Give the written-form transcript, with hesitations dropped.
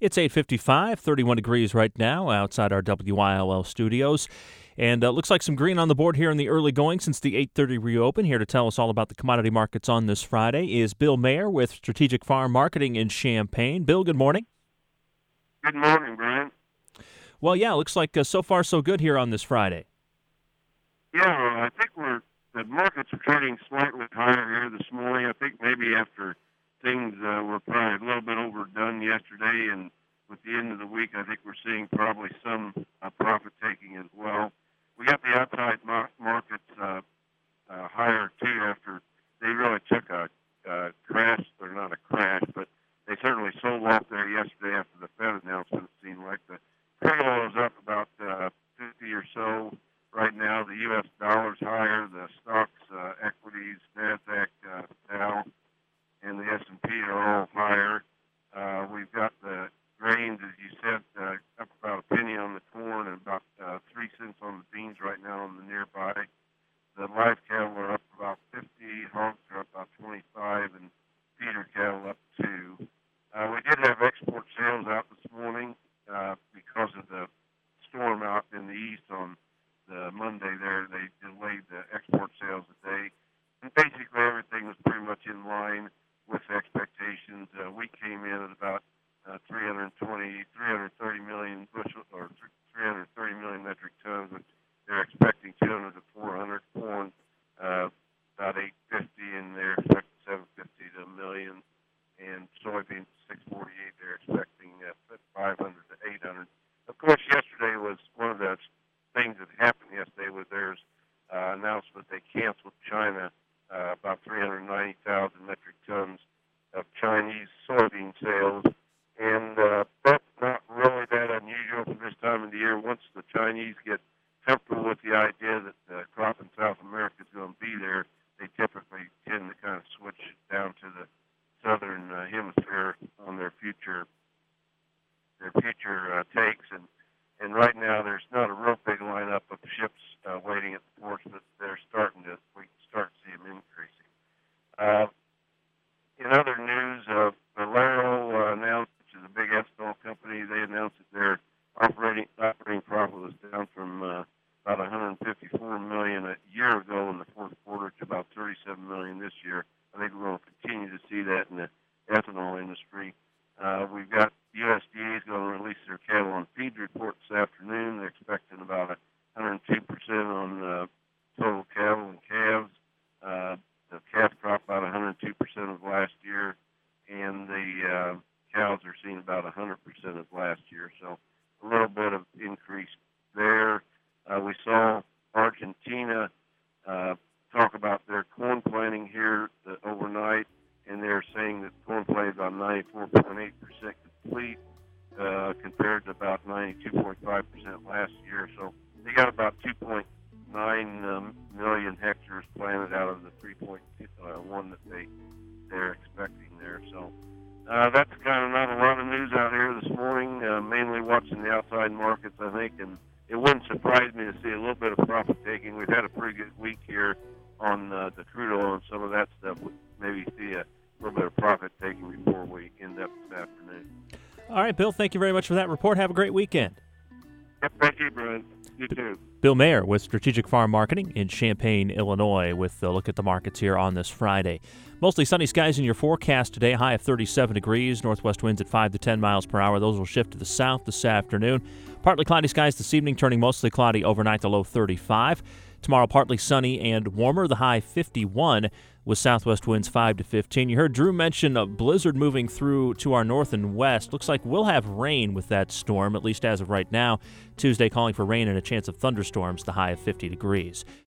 It's 8:55, 31 degrees right now outside our WILL studios. And looks like some green on the board here in the early going since the 8:30 reopen. Here to tell us all about the commodity markets on this Friday is Bill Mayer with Strategic Farm Marketing in Champaign. Bill, good morning. Good morning, Brian. Well, yeah, looks like so far so good here on this Friday. Yeah, I think the markets are trading slightly higher here this morning. I think maybe after things were probably a little bit overdone yesterday, and with the end of the week, I think we're seeing probably some profit taking as well. We got the outside markets higher too after they really took a crash, or not a crash, but they certainly sold off there yesterday after the Fed announcement. It seemed like the crude oil is up about 50 or so right now. The U.S. dollar's higher. The stocks, equities, NASDAQ, Dow, and the S&P are all higher. We've got the grains, as you said, up about a penny on the corn and about 3 cents on the beans right now on the nearby. The live cattle are up about 50, hogs are up about 25, and feeder cattle up 2. We did have export sales out this morning because of the storm out in the east on the Monday there. They delayed the export sales a day. And basically everything was pretty much in line with expectations. We came in at about 330 million bushel, or 330 million metric tons, which they're expecting 200 to 400. Corn, about 850, and they're expecting 750 to a million. And soybeans, 648, they're expecting 500 to 800. Of course, yesterday was one of the things that happened yesterday was there's announcement they canceled China about 390,000 metric tons of Chinese soybean sales. And that's not really that unusual for this time of the year. Once the Chinese get comfortable with the idea that the crop in South America is going to be there, they typically tend to kind of switch down to the southern hemisphere on their future takes. And right now there's not a real big lineup of ships waiting at the ports, but we can start to see them increasing. In other news, Valero announced, which is a big ethanol company, they announced that their operating profit was down from about $154 million a year ago in the fourth quarter to about $37 million this year. I think we're going to continue to see that in the ethanol industry. We've got USDA is going to release their cattle on feed report this afternoon. They're expecting about 102% on total cattle and calves. The calf crop about 102% of last year, and the cows are seeing about 100% of last year. So a little bit of increase there. We saw Argentina talk about their corn planting here overnight, and they're saying that corn planting is about 94.8% complete compared to about 92.5% last year. So they got about 2.9 million hectares planted out of the 3.1 that they're expecting there. So that's kind of not a lot of news out here this morning, mainly watching the outside markets, I think, and it wouldn't surprise me to see a little bit of profit taking. We've had a pretty good week here on the crude oil and some of that stuff. We'd maybe see a little bit of profit taking before we end up this afternoon. All right, Bill, thank you very much for that report. Have a great weekend. Yep, thank you, Brian. You too. Bill Mayer with Strategic Farm Marketing in Champaign, Illinois, with a look at the markets here on this Friday. Mostly sunny skies in your forecast today, high of 37 degrees, northwest winds at 5 to 10 miles per hour. Those will shift to the south this afternoon. Partly cloudy skies this evening, turning mostly cloudy overnight, the low 35. Tomorrow, partly sunny and warmer, the high 51, with southwest winds 5 to 15. You heard Drew mention a blizzard moving through to our north and west. Looks like we'll have rain with that storm, at least as of right now. Tuesday calling for rain and a chance of thunderstorms, the high of 50 degrees.